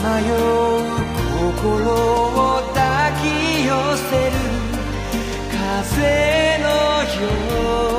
まよう心を抱き寄せる風のよう